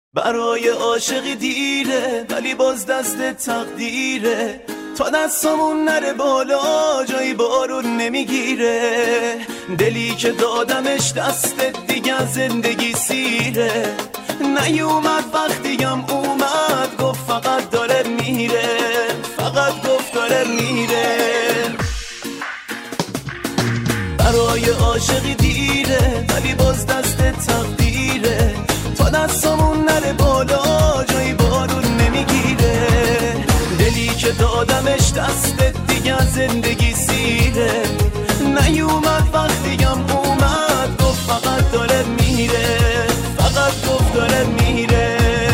برای عاشقی دیره ولی باز دست تقدیره، تا دستمون نره بالا جایی بارون نمیگیره. دلی که دادمش دستت دیگه زندگی سیره، نیومد وقتیم اومد گفت فقط داره میره، فقط گفت داره میره. برای عاشقی دیره ولی باز دست تقدیره، تا دستمون نره بالا جایی بارون نمیگیره. دلی که دادمش دستت دیگه زندگی سیره، نیومد وقتیم اومد گفت فقط داره میره، فقط گفت داره میره.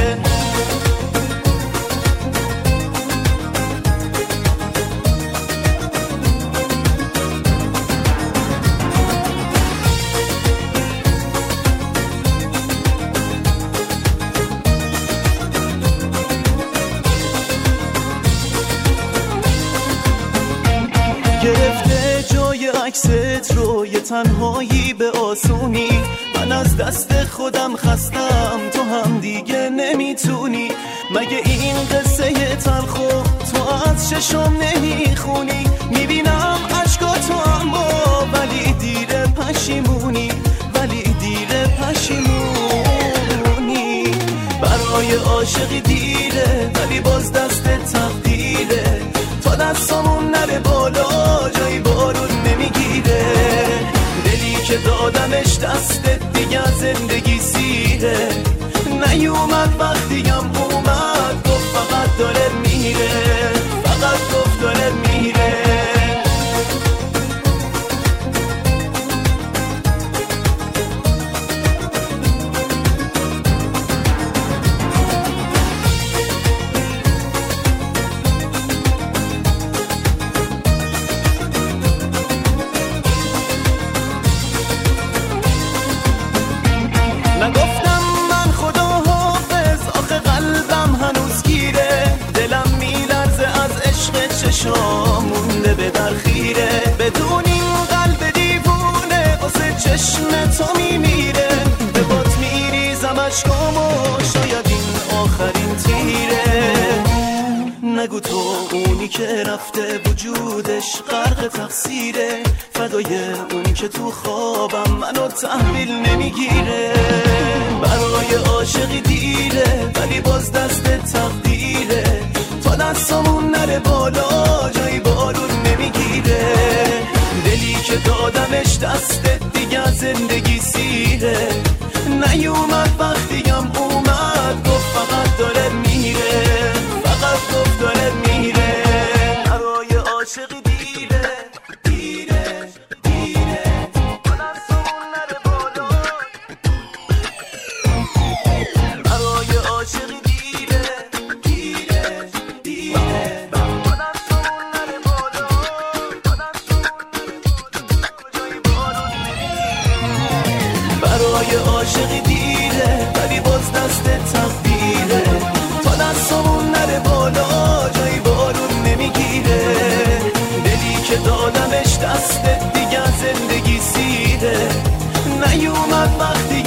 گرفته جای عکست رو یه تنهایی به آسونی، من از دست خودم خستم تو هم دیگه نمیتونی. مگه این قصه تلخو تو از چشم نمیخونی؟ میبینم عشقاتو اما ولی دیره پشیمونی، ولی دیره پشیمونی. برای عاشقی دیره ولی باز دست تقدیره، تا دستمون نره بالا جایی بارون نمیگیره. دلی که دادمش دستت دیگه زندگی سیره، نیومد وقتیم اومد گفت فقط داره میره، فقط گفت داره میره. نگفتم من خدا حافظ آخه قلبم هنوز گیره، دلم میلرزه از عشق چشام مونده به درخیره. بدون این قلب دیوونه واسه چشم تو میمیره، به بات میریزم اشکامو شاید این آخرین تیره. نگو تو اونی که رفته وجودش غرق تقصیره، فدای اون که تو خوابم منو تحویل نمیگیره. برای عاشقی دیره ولی باز دست تقدیره، تا دستمون نره بالا جایی بارون نمیگیره. دلی که دادمش دستت دیگه زندگی سیره، نیومد وقتیم اومد گفت فقط داره میره، فقط گفت داره میره. برای عاشقی دیره دیره دیره، تا دستمون نره بالا. برای عاشقی دیره دیره دیره، تا دستمون نره بالا، تا دستمون نره بالا جایی بارون نمیگیره. برای عاشقی دیره ولی باز دست تقدیره، تا دستمون نره بالا جایی بارون نمیگیره. دلی که دادمش دستت دیگه زندگی سیره، نیومد وقتی